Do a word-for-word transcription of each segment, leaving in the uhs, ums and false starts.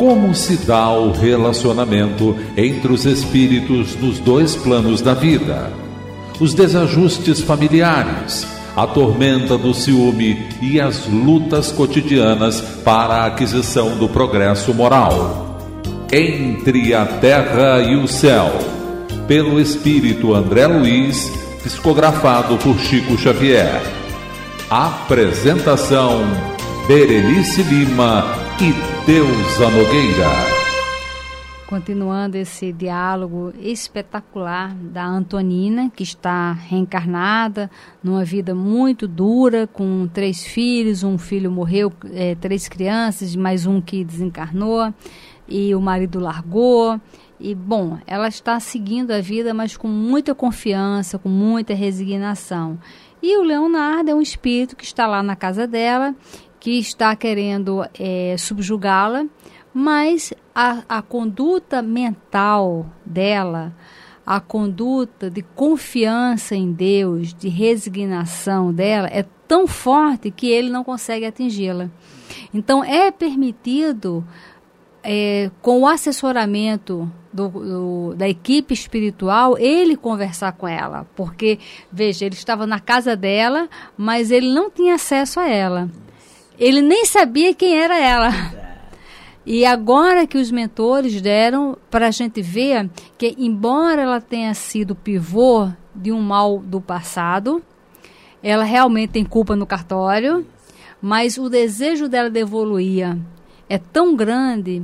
Como se dá o relacionamento entre os espíritos nos dois planos da vida? Os desajustes familiares, a tormenta do ciúme e as lutas cotidianas para a aquisição do progresso moral. Entre a Terra e o Céu, pelo espírito André Luiz, psicografado por Chico Xavier. Apresentação: Berenice Lima e Deusa Nogueira. Continuando esse diálogo espetacular da Antonina, que está reencarnada numa vida muito dura, com três filhos, um filho morreu, é, três crianças, mais um que desencarnou, e o marido largou. E, bom, ela está seguindo a vida, mas com muita confiança, com muita resignação. E o Leonardo é um espírito que está lá na casa dela, que está querendo é, subjugá-la, mas a, a conduta mental dela, a conduta de confiança em Deus, de resignação dela, é tão forte que ele não consegue atingi-la. Então, é permitido, é, com o assessoramento do, do, da equipe espiritual, ele conversar com ela. Porque, veja, ele estava na casa dela, mas ele não tinha acesso a ela. Ele nem sabia quem era ela. E agora que os mentores deram para a gente ver que, embora ela tenha sido pivô de um mal do passado, ela realmente tem culpa no cartório, mas o desejo dela de evoluir é tão grande,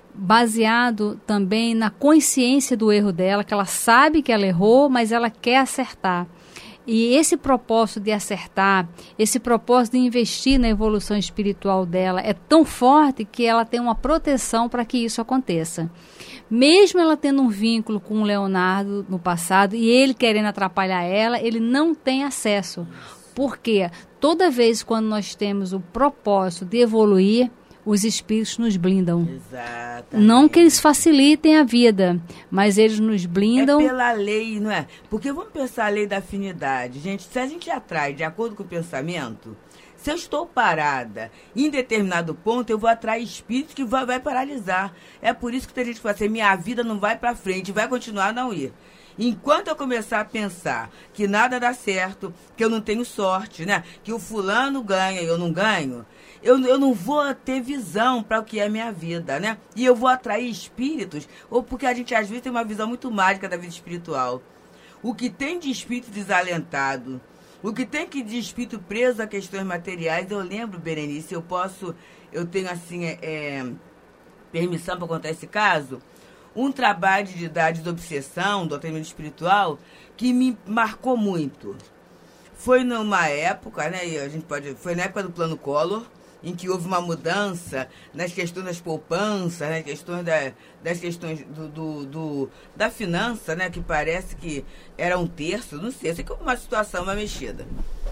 baseado também na consciência do erro dela, que ela sabe que ela errou, mas ela quer acertar. E esse propósito de acertar, esse propósito de investir na evolução espiritual dela é tão forte que ela tem uma proteção para que isso aconteça. Mesmo ela tendo um vínculo com o Leonardo no passado e ele querendo atrapalhar ela, ele não tem acesso. Porque toda vez quando nós temos o propósito de evoluir, os espíritos nos blindam. Exatamente. Não que eles facilitem a vida, mas eles nos blindam. É pela lei, não é? Porque vamos pensar a lei da afinidade. Gente, se a gente atrai de acordo com o pensamento, se eu estou parada em determinado ponto, eu vou atrair espíritos que vai, vai paralisar. É por isso que tem gente que fala assim, minha vida não vai para frente, vai continuar a não ir. Enquanto eu começar a pensar que nada dá certo, que eu não tenho sorte, né? Que o fulano ganha e eu não ganho, eu, eu não vou ter visão para o que é a minha vida, né? E eu vou atrair espíritos, ou porque a gente às vezes tem uma visão muito mágica da vida espiritual. O que tem de espírito desalentado, o que tem que de espírito preso a questões materiais, eu lembro, Berenice, eu posso, eu tenho assim, é, é, permissão para contar esse caso, um trabalho de, da desobsessão, do atendimento espiritual, que me marcou muito. Foi numa época, né, a gente pode, foi na época do Plano Collor, em que houve uma mudança nas questões das poupanças, nas questões da, das questões do, do, do, da finança, né, que parece que era um terço, não sei, sei que houve uma situação, uma mexida.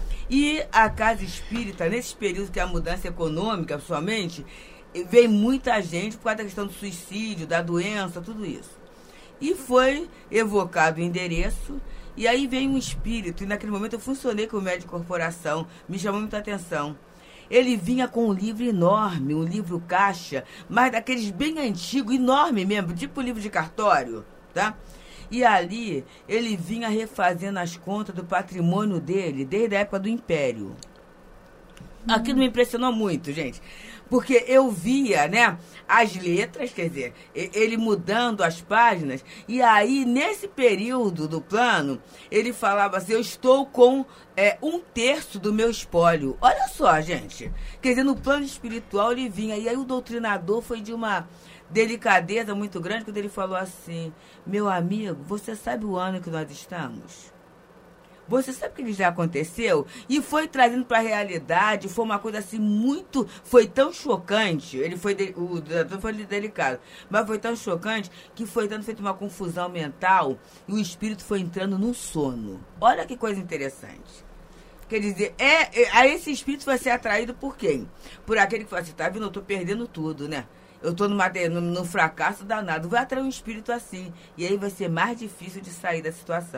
E a Casa Espírita, nesse período que é a mudança econômica, principalmente, veio muita gente por causa da questão do suicídio, da doença, tudo isso. E foi evocado o endereço, e aí veio um espírito, e naquele momento eu funcionei como médico de corporação, me chamou muita atenção. Ele vinha com um livro enorme, um livro caixa, mas daqueles bem antigos, enorme mesmo, tipo livro de cartório, tá? E ali ele vinha refazendo as contas do patrimônio dele desde a época do Império. Aquilo me impressionou muito, gente. Porque eu via, né, as letras, quer dizer, ele mudando as páginas, e aí, nesse período do plano, ele falava assim, eu estou com é, um terço do meu espólio. Olha só, gente. Quer dizer, no plano espiritual ele vinha, e aí o doutrinador foi de uma delicadeza muito grande, quando ele falou assim, meu amigo, você sabe o ano que nós estamos? Você sabe o que já aconteceu? E foi trazendo para a realidade, foi uma coisa assim muito... Foi tão chocante, ele foi... De, o doutor foi delicado, mas foi tão chocante que foi dando feito uma confusão mental e o espírito foi entrando no sono. Olha que coisa interessante. Quer dizer, é, é, a esse espírito vai ser atraído por quem? Por aquele que fala assim, tá vendo, eu tô perdendo tudo, né? Eu tô numa, no, no fracasso danado. Vai atrair um espírito assim. E aí vai ser mais difícil de sair da situação.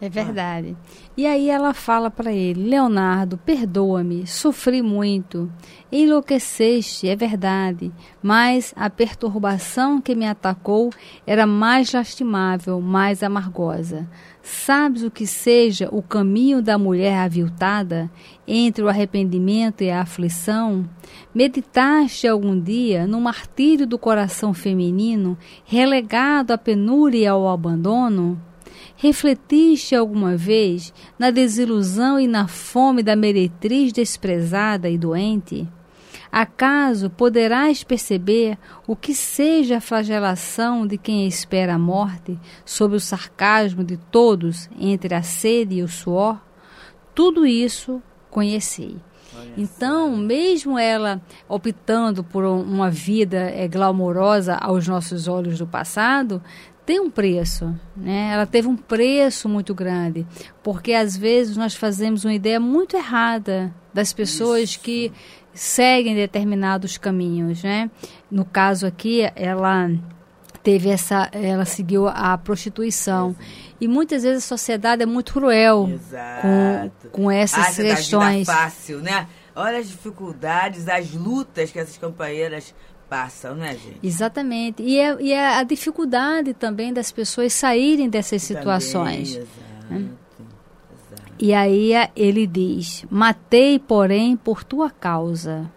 É verdade. E aí ela fala para ele: Leonardo, perdoa-me, sofri muito, enlouqueceste, é verdade, mas a perturbação que me atacou era mais lastimável, mais amargosa. Sabes o que seja o caminho da mulher aviltada entre o arrependimento e a aflição? Meditaste algum dia no martírio do coração feminino, relegado à penúria e ao abandono? Refletiste alguma vez na desilusão e na fome da meretriz desprezada e doente? Acaso poderás perceber o que seja a flagelação de quem espera a morte, sob o sarcasmo de todos entre a sede e o suor? Tudo isso conheci. Então, mesmo ela optando por uma vida é, glamourosa aos nossos olhos do passado, tem um preço, né? Ela teve um preço muito grande, porque às vezes nós fazemos uma ideia muito errada das pessoas Isso. que seguem determinados caminhos, né? No caso aqui, ela teve essa, ela seguiu a prostituição. Exato. E muitas vezes a sociedade é muito cruel com, com essas Acha questões. Da vida fácil, né? Olha as dificuldades, as lutas que essas companheiras passam, né, gente? Exatamente. E é, e é a dificuldade também das pessoas saírem dessas situações. Também, exato, né? Exato. E aí ele diz: matei, porém, por tua causa.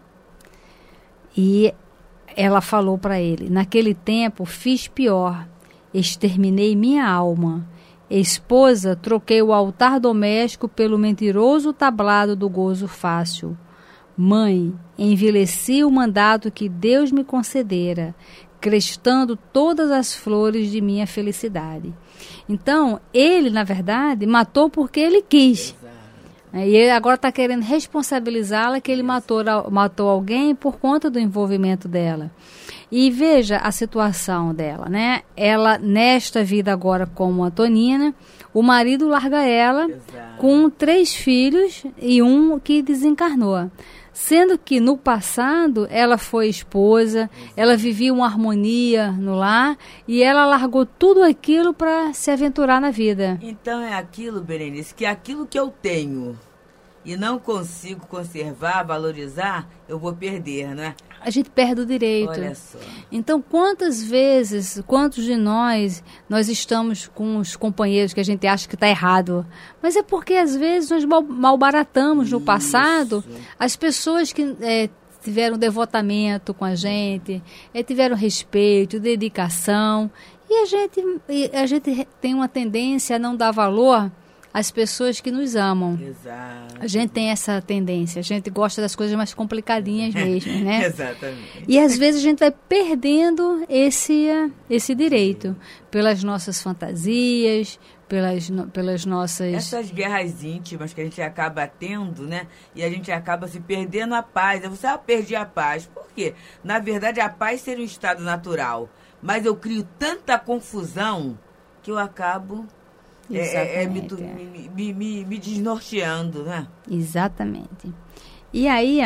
E ela falou para ele: naquele tempo fiz pior, exterminei minha alma. Esposa, troquei o altar doméstico pelo mentiroso tablado do gozo fácil. Mãe, envelheci o mandato que Deus me concedera, crestando todas as flores de minha felicidade. Então, ele, na verdade, matou porque ele quis. Exato. E ele agora está querendo responsabilizá-la que ele matou, matou alguém por conta do envolvimento dela. E veja a situação dela, né? Ela, nesta vida agora como Antonina, o marido larga ela Exato. Com três filhos e um que desencarnou. Sendo que no passado ela foi esposa, ela vivia uma harmonia no lar e ela largou tudo aquilo para se aventurar na vida. Então é aquilo, Berenice, que aquilo que eu tenho e não consigo conservar, valorizar, eu vou perder, né? A gente perde o direito. Olha só. Então, quantas vezes, quantos de nós, nós estamos com os companheiros que a gente acha que está errado? Mas é porque, às vezes, nós mal, malbaratamos no passado as pessoas que é, tiveram devotamento com a gente, é, tiveram respeito, dedicação. E a gente, a gente tem uma tendência a não dar valor as pessoas que nos amam. Exato. A gente tem essa tendência, a gente gosta das coisas mais complicadinhas mesmo, né? Exatamente. E às vezes a gente vai perdendo esse, esse direito pelas nossas fantasias, pelas, pelas nossas... Essas guerras íntimas que a gente acaba tendo, né? E a gente acaba se perdendo a paz. Você, ah, perdi a paz. Por quê? Na verdade, a paz seria um estado natural. Mas eu crio tanta confusão que eu acabo... É, é, me, me, me, me, me desnorteando, né? Exatamente. E aí,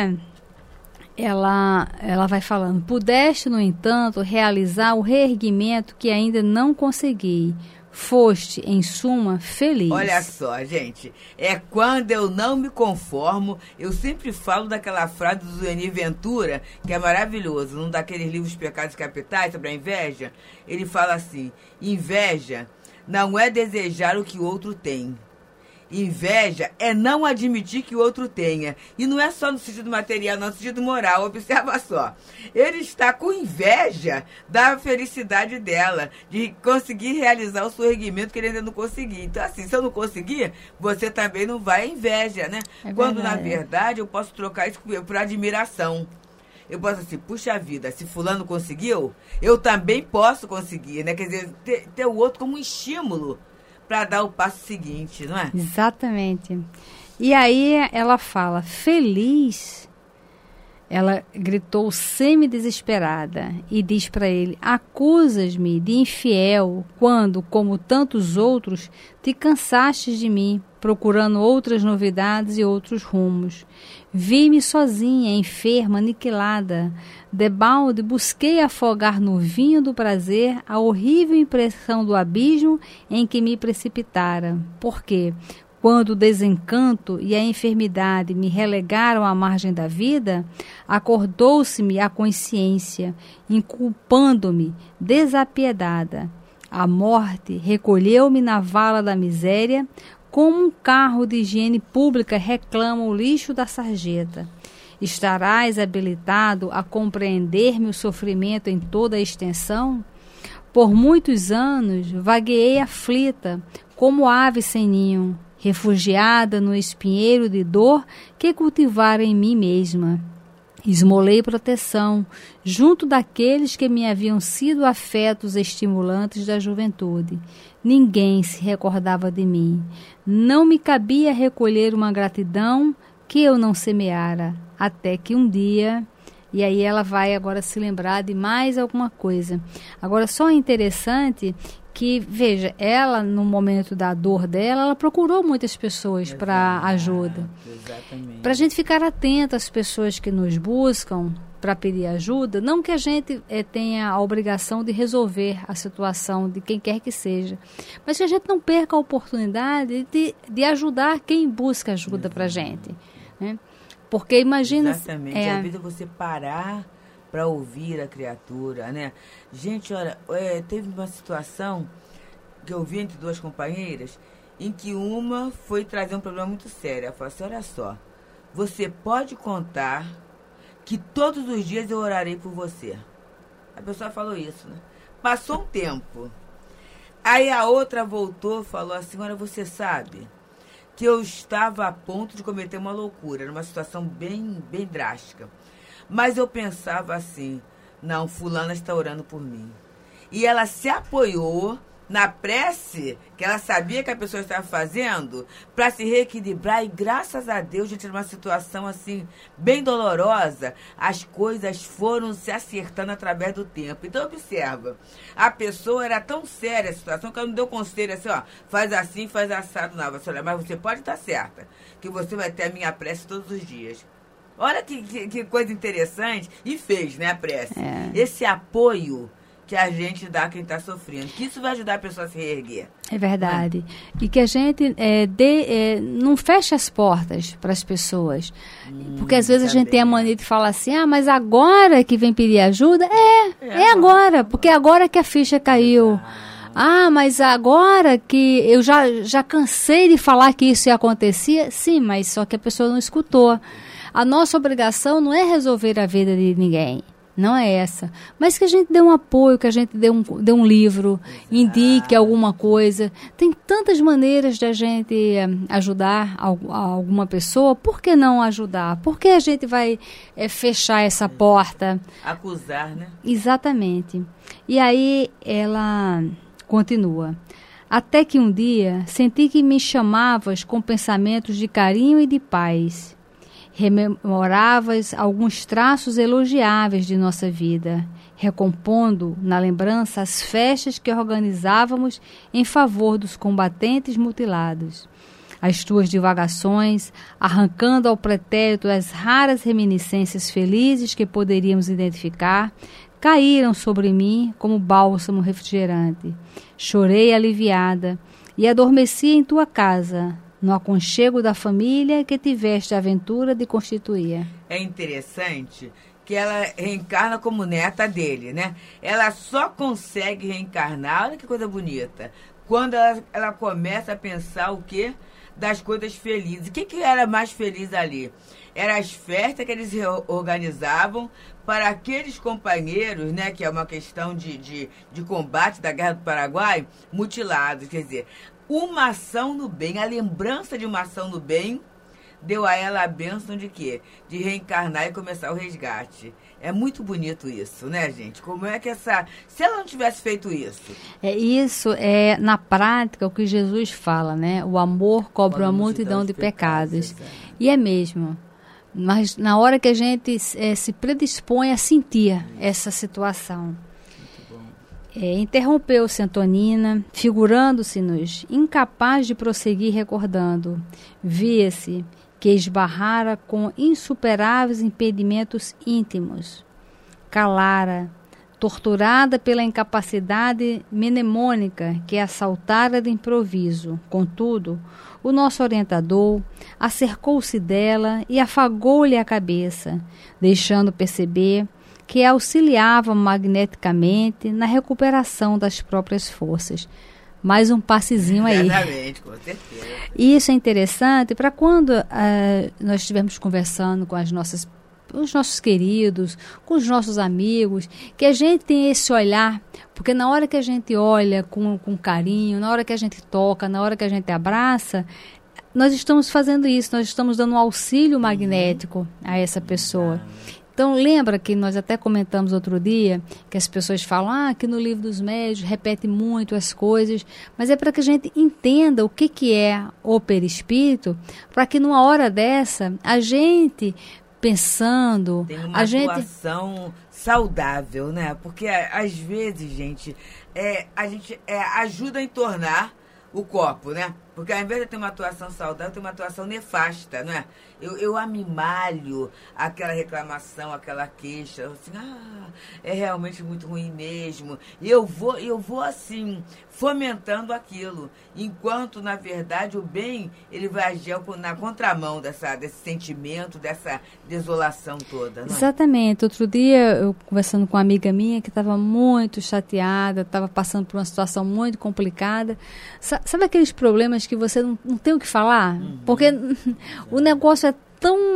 ela, ela vai falando: pudeste, no entanto, realizar o reerguimento que ainda não consegui. Foste, em suma, feliz. Olha só, gente, é quando eu não me conformo. Eu sempre falo daquela frase do Zueni Ventura, que é maravilhoso, num daqueles livros Pecados Capitais sobre a inveja. Ele fala assim: inveja não é desejar o que o outro tem. Inveja é não admitir que o outro tenha. E não é só no sentido material, não, no sentido moral. Observa só. Ele está com inveja da felicidade dela, de conseguir realizar o seu erguimento que ele ainda não conseguiu. Então, assim, se eu não conseguir, você também não vai à inveja, né? É Quando, na verdade, eu posso trocar isso por admiração. Eu posso assim, puxa vida, se fulano conseguiu, eu também posso conseguir, né? Quer dizer, ter, ter o outro como um estímulo para dar o passo seguinte, não é? Exatamente. E aí ela fala, feliz, ela gritou semi-desesperada e diz para ele: acusas-me de infiel quando, como tantos outros, te cansaste de mim, procurando outras novidades e outros rumos. Vi-me sozinha, enferma, aniquilada. Debalde, busquei afogar no vinho do prazer a horrível impressão do abismo em que me precipitara. Por quê? Quando o desencanto e a enfermidade me relegaram à margem da vida, acordou-se-me a consciência, inculpando-me, desapiedada. A morte recolheu-me na vala da miséria, como um carro de higiene pública reclama o lixo da sarjeta. Estarás habilitado a compreender meu sofrimento em toda a extensão? Por muitos anos vagueei aflita, como ave sem ninho, refugiada no espinheiro de dor que cultivara em mim mesma. Esmolei proteção junto daqueles que me haviam sido afetos estimulantes da juventude. Ninguém se recordava de mim. Não me cabia recolher uma gratidão que eu não semeara, até que um dia... E aí ela vai agora se lembrar de mais alguma coisa. Agora, só é interessante que, veja, ela, no momento da dor dela, ela procurou muitas pessoas para ajuda. Exatamente. Para a gente ficar atento às pessoas que nos buscam para pedir ajuda, não que a gente é, tenha a obrigação de resolver a situação de quem quer que seja, mas que a gente não perca a oportunidade de, de ajudar quem busca ajuda para a gente, né? Porque imagina... Exatamente, é, a vida é você parar para ouvir a criatura, né? Gente, olha, é, teve uma situação que eu vi entre duas companheiras, em que uma foi trazer um problema muito sério. Ela falou assim, olha só, você pode contar que todos os dias eu orarei por você. A pessoa falou isso, né? Passou um tempo. Aí a outra voltou e falou assim, olha, você sabe... que eu estava a ponto de cometer uma loucura, era uma situação bem, bem drástica. Mas eu pensava assim, não, fulana está orando por mim. E ela se apoiou na prece que ela sabia que a pessoa estava fazendo para se reequilibrar. E graças a Deus, gente, numa situação assim, bem dolorosa, as coisas foram se acertando através do tempo. Então, observa, a pessoa era tão séria a situação que ela não deu conselho assim, ó, faz assim, faz assado, não. Você olha, mas você pode estar certa, que você vai ter a minha prece todos os dias. Olha que, que, que coisa interessante. E fez, né, a prece. É. Esse apoio que a gente dá a quem está sofrendo, que isso vai ajudar a pessoa a se reerguer. É verdade. É. E que a gente é, dê, é, não feche as portas para as pessoas. Hum, porque às vezes a gente tem a mania de falar assim, ah, mas agora que vem pedir ajuda? É, é, é agora, porque é agora que a ficha caiu. Ah, mas agora que eu já, já cansei de falar que isso ia acontecer. Sim, mas só que a pessoa não escutou. A nossa obrigação não é resolver a vida de ninguém. Não é essa. Mas que a gente dê um apoio, que a gente dê um, dê um livro, exato, indique alguma coisa. Tem tantas maneiras de a gente eh, ajudar a, a alguma pessoa. Por que não ajudar? Por que a gente vai eh, fechar essa porta? Acusar, né? Exatamente. E aí ela continua. Até que um dia senti que me chamavas com pensamentos de carinho e de paz. Rememoravas alguns traços elogiáveis de nossa vida, recompondo na lembrança as festas que organizávamos em favor dos combatentes mutilados. As tuas divagações, arrancando ao pretérito as raras reminiscências felizes que poderíamos identificar, caíram sobre mim como bálsamo refrigerante. Chorei aliviada e adormeci em tua casa, no aconchego da família que tiveste a aventura de constituir. É interessante que ela reencarna como neta dele, né? Ela só consegue reencarnar, olha que coisa bonita, quando ela, ela começa a pensar o quê? Das coisas felizes. O que, que era mais feliz ali? Eram as festas que eles organizavam para aqueles companheiros, né? Que é uma questão de, de, de combate da Guerra do Paraguai, mutilados, quer dizer... Uma ação no bem, a lembrança de uma ação no bem, deu a ela a bênção de quê? De reencarnar e começar o resgate. É muito bonito isso, né, gente? Como é que essa... Se ela não tivesse feito isso... É isso, é na prática o que Jesus fala, né? O amor cobre uma multidão, multidão de, de pecados. pecados. E é mesmo. Mas na hora que a gente é, se predispõe a sentir essa situação. É, interrompeu-se Antonina, figurando-se-nos incapaz de prosseguir recordando. Via-se que esbarrara com insuperáveis impedimentos íntimos. Calara, torturada pela incapacidade mnemônica que assaltara de improviso. Contudo, o nosso orientador acercou-se dela e afagou-lhe a cabeça, deixando perceber que auxiliava magneticamente na recuperação das próprias forças. Mais um passezinho aí. Exatamente, com certeza. E isso é interessante para quando uh, nós estivermos conversando com as nossas, os nossos queridos, com os nossos amigos, que a gente tem esse olhar, porque na hora que a gente olha com, com carinho, na hora que a gente toca, na hora que a gente abraça, nós estamos fazendo isso, nós estamos dando um auxílio magnético uhum. a essa pessoa. Então, lembra que nós até comentamos outro dia, que as pessoas falam, ah, que no livro dos médiuns repete muito as coisas, mas é para que a gente entenda o que, que é o perispírito, para que numa hora dessa, a gente, pensando... Tem uma a gente... atuação saudável, né? Porque, às vezes, gente, é, a gente é, ajuda a entornar o copo, né? Porque ao invés de ter uma atuação saudável, tem uma atuação nefasta, não é? Eu, eu amimalho aquela reclamação, aquela queixa, assim, ah, é realmente muito ruim mesmo. E eu vou, eu vou assim, fomentando aquilo. Enquanto, na verdade, o bem, ele vai agir na contramão dessa, desse sentimento, dessa desolação toda, não é? Exatamente. Outro dia, eu conversando com uma amiga minha que estava muito chateada, estava passando por uma situação muito complicada. Sabe aqueles problemas que você não, não tem o que falar? Uhum. Porque o negócio é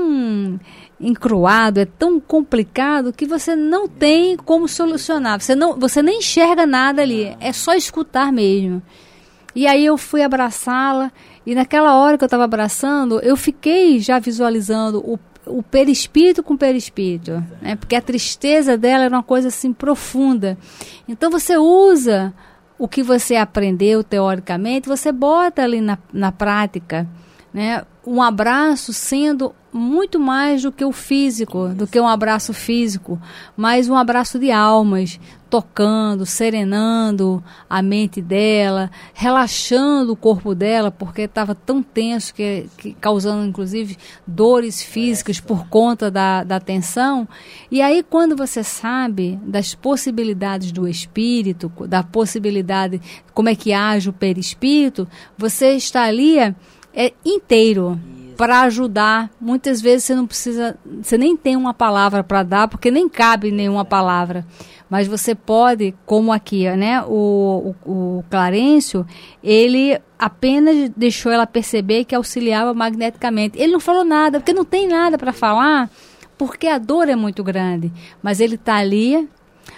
tão encruado, é tão complicado que você não tem como solucionar. Você, não, você nem enxerga nada ali. É só escutar mesmo. E aí eu fui abraçá-la e naquela hora que eu estava abraçando, eu fiquei já visualizando o, o perispírito com o perispírito. Né? Porque a tristeza dela era uma coisa assim profunda. Então você usa o que você aprendeu teoricamente, você bota ali na, na prática, né? Um abraço sendo muito mais do que o físico, do que um abraço físico, mas um abraço de almas, tocando, serenando a mente dela, relaxando o corpo dela, porque estava tão tenso, que, que causando inclusive dores físicas por conta da, da tensão. E aí quando você sabe das possibilidades do espírito, da possibilidade, como é que age o perispírito, você está ali é, inteiro para ajudar. Muitas vezes você não precisa, você nem tem uma palavra para dar, porque nem cabe nenhuma palavra. Mas você pode, como aqui, né? O, o, o Clarencio, ele apenas deixou ela perceber que auxiliava magneticamente. Ele não falou nada, porque não tem nada para falar, porque a dor é muito grande. Mas ele está ali,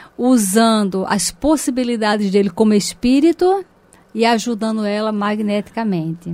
usando as possibilidades dele como espírito e ajudando ela magneticamente.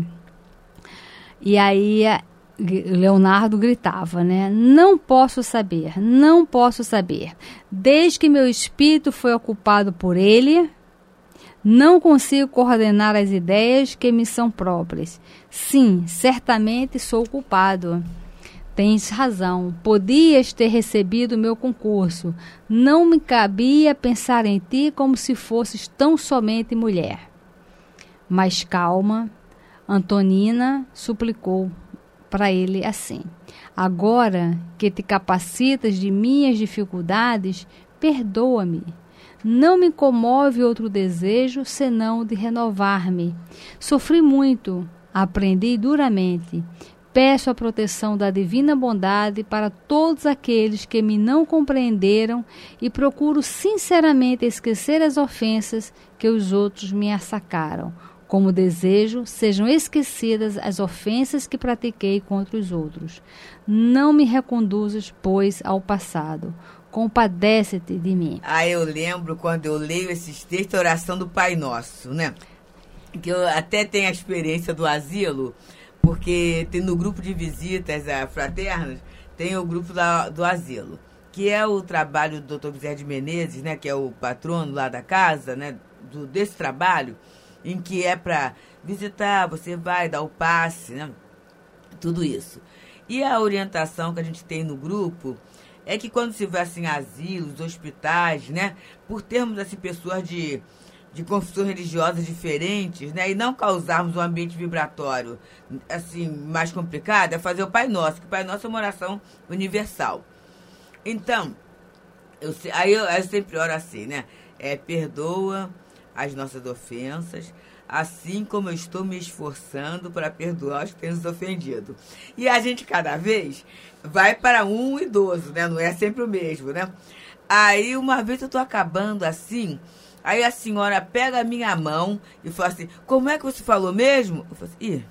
E aí Leonardo gritava, né? Não posso saber, não posso saber. Desde que meu espírito foi ocupado por ele, não consigo coordenar as ideias que me são próprias. Sim, certamente sou culpado. Tens razão, podias ter recebido o meu concurso. Não me cabia pensar em ti como se fosses tão somente mulher. Mas calma, Antonina suplicou para ele assim: agora que te capacitas de minhas dificuldades, perdoa-me. Não me comove outro desejo senão de renovar-me. Sofri muito, aprendi duramente. Peço a proteção da divina bondade para todos aqueles que me não compreenderam e procuro sinceramente esquecer as ofensas que os outros me assacaram. Como desejo, sejam esquecidas as ofensas que pratiquei contra os outros. Não me reconduzas, pois, ao passado. Compadece-te de mim. Ah, eu lembro quando eu leio esses textos, a oração do Pai Nosso, né? Que eu até tenho a experiência do asilo, porque tem no grupo de visitas a fraternas, tem o grupo da, do asilo, que é o trabalho do doutor José de Menezes, né? Que é o patrono lá da casa, né? Do, desse trabalho, em que é para visitar, você vai dar o passe, né? Tudo isso. E a orientação que a gente tem no grupo é que quando se vai assim, em asilos, hospitais, né, por termos assim, pessoas de, de confissões religiosas diferentes, né, e não causarmos um ambiente vibratório assim, mais complicado, é fazer o Pai Nosso, que o Pai Nosso é uma oração universal. Então, eu, aí, eu, aí eu sempre oro assim, né, é, perdoa as nossas ofensas, assim como eu estou me esforçando para perdoar os que têm nos ofendido. E a gente, cada vez, vai para um idoso, né? Não é sempre o mesmo, né? Aí, uma vez eu estou acabando assim, aí a senhora pega a minha mão e fala assim, como é que você falou mesmo? Eu falei assim, ih.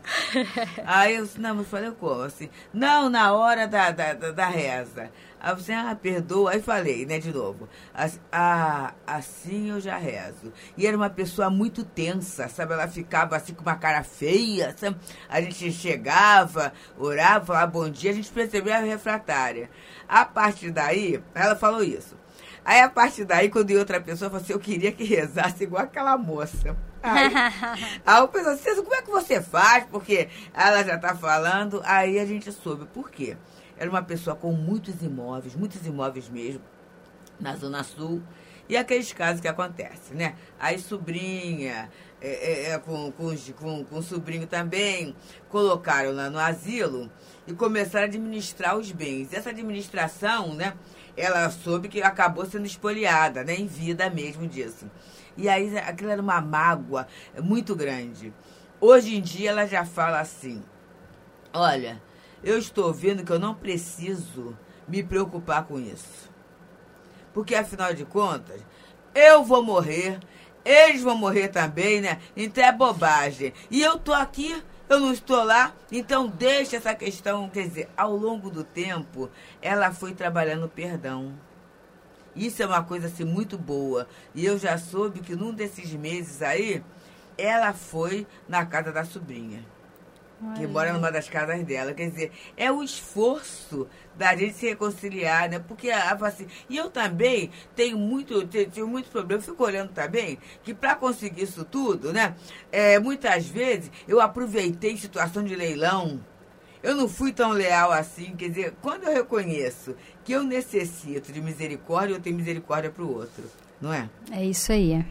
Aí eu disse, não, mas eu falei como? Assim, não, na hora da, da, da, da reza. Aí eu disse, ah, perdoa. Aí falei, né, de novo. Assim, ah, assim eu já rezo. E era uma pessoa muito tensa, sabe? Ela ficava assim com uma cara feia, sabe? A gente chegava, orava, falava bom dia, a gente percebia a refratária. A partir daí, ela falou isso. Aí, a partir daí, quando ia outra pessoa, falou assim, eu queria que rezasse igual aquela moça. Aí, aí eu pensei assim, como é que você faz? Porque ela já está falando. Aí a gente soube por quê. Era uma pessoa com muitos imóveis, muitos imóveis mesmo, na Zona Sul. E aqueles casos que acontecem, né? Aí sobrinha, é, é, é, com, com, com, com sobrinho também, colocaram lá no asilo e começaram a administrar os bens. Essa administração, né? Ela soube que acabou sendo espoliada, né? Em vida mesmo disso. E aí aquilo era uma mágoa muito grande. Hoje em dia ela já fala assim, olha, eu estou vendo que eu não preciso me preocupar com isso. Porque, afinal de contas, eu vou morrer, eles vão morrer também, né? Então é bobagem. E eu estou aqui, eu não estou lá, então deixa essa questão. Quer dizer, ao longo do tempo, ela foi trabalhando o perdão. Isso é uma coisa assim, muito boa. E eu já soube que num desses meses aí, ela foi na casa da sobrinha. Que mora numa das casas dela. Quer dizer, é o esforço da gente se reconciliar, né? Porque, assim, e eu também tenho muito, tenho muito problema, eu fico olhando também, que para conseguir isso tudo, né? É, muitas vezes eu aproveitei situação de leilão, eu não fui tão leal assim, quer dizer, quando eu reconheço que eu necessito de misericórdia, eu tenho misericórdia para o outro, não é? É isso aí.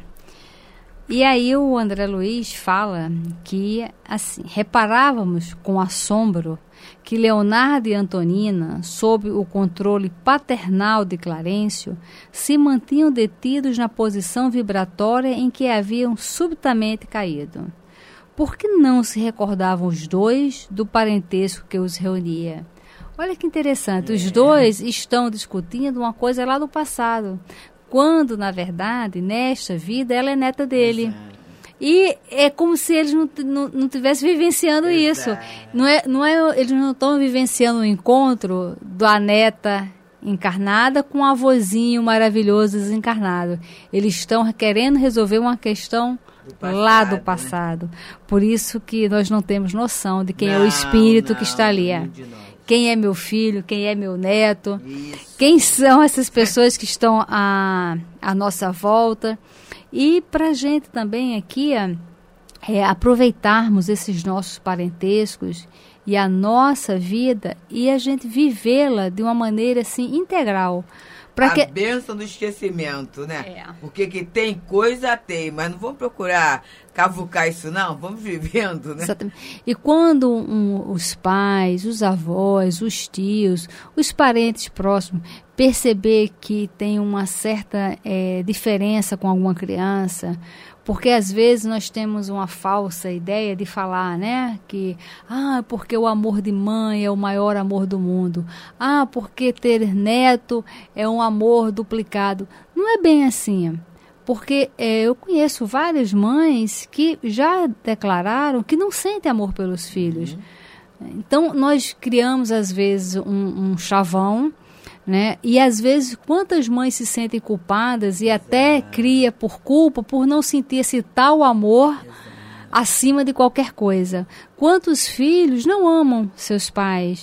E aí o André Luiz fala que, assim, reparávamos com assombro que Leonardo e Antonina, sob o controle paternal de Clarencio, se mantinham detidos na posição vibratória em que haviam subitamente caído. Por que não se recordavam os dois do parentesco que os reunia? Olha que interessante, os dois estão discutindo uma coisa lá do passado, quando, na verdade, nesta vida, ela é neta dele. Exato. E é como se eles não, não, não tivessem vivenciando Exato. Isso. Não é, não é, eles não estão vivenciando o encontro da neta encarnada com o avôzinho maravilhoso desencarnado. Eles estão querendo resolver uma questão do passado, lá do passado. Né? Por isso que nós não temos noção de quem não, é o espírito não, que está ali. É. Quem é meu filho, quem é meu neto, Isso. Quem são essas pessoas que estão à, à nossa volta. E para a gente também aqui é, é, aproveitarmos esses nossos parentescos e a nossa vida e a gente vivê-la de uma maneira assim integral. Pra a que... bênção do esquecimento, né? É. Porque que tem coisa, tem, mas não vamos procurar cavucar isso não, vamos vivendo, né? Exatamente. E quando um, os pais, os avós, os tios, os parentes próximos perceber que tem uma certa é, diferença com alguma criança, porque às vezes nós temos uma falsa ideia de falar, né, que, ah, porque o amor de mãe é o maior amor do mundo, ah, porque ter neto é um amor duplicado. Não é bem assim, porque é, eu conheço várias mães que já declararam que não sentem amor pelos filhos. Uhum. Então, nós criamos, às vezes, um, um chavão, né? E às vezes quantas mães se sentem culpadas e até cria por culpa por não sentir esse tal amor acima de qualquer coisa. Quantos filhos não amam seus pais?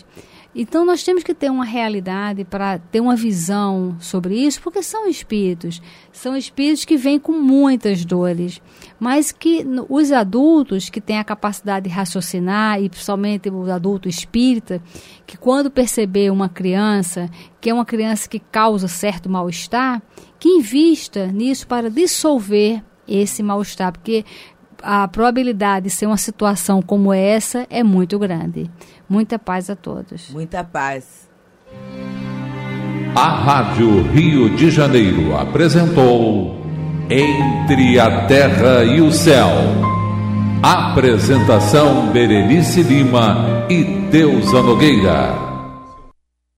Então nós temos que ter uma realidade para ter uma visão sobre isso, porque são espíritos, são espíritos que vêm com muitas dores, mas que os adultos que têm a capacidade de raciocinar, e principalmente o adulto espírita, que quando perceber uma criança, que é uma criança que causa certo mal-estar, que invista nisso para dissolver esse mal-estar, porque a probabilidade de ser uma situação como essa é muito grande. Muita paz a todos. Muita paz. A Rádio Rio de Janeiro apresentou Entre a Terra e o Céu. Apresentação Berenice Lima e Deusa Nogueira.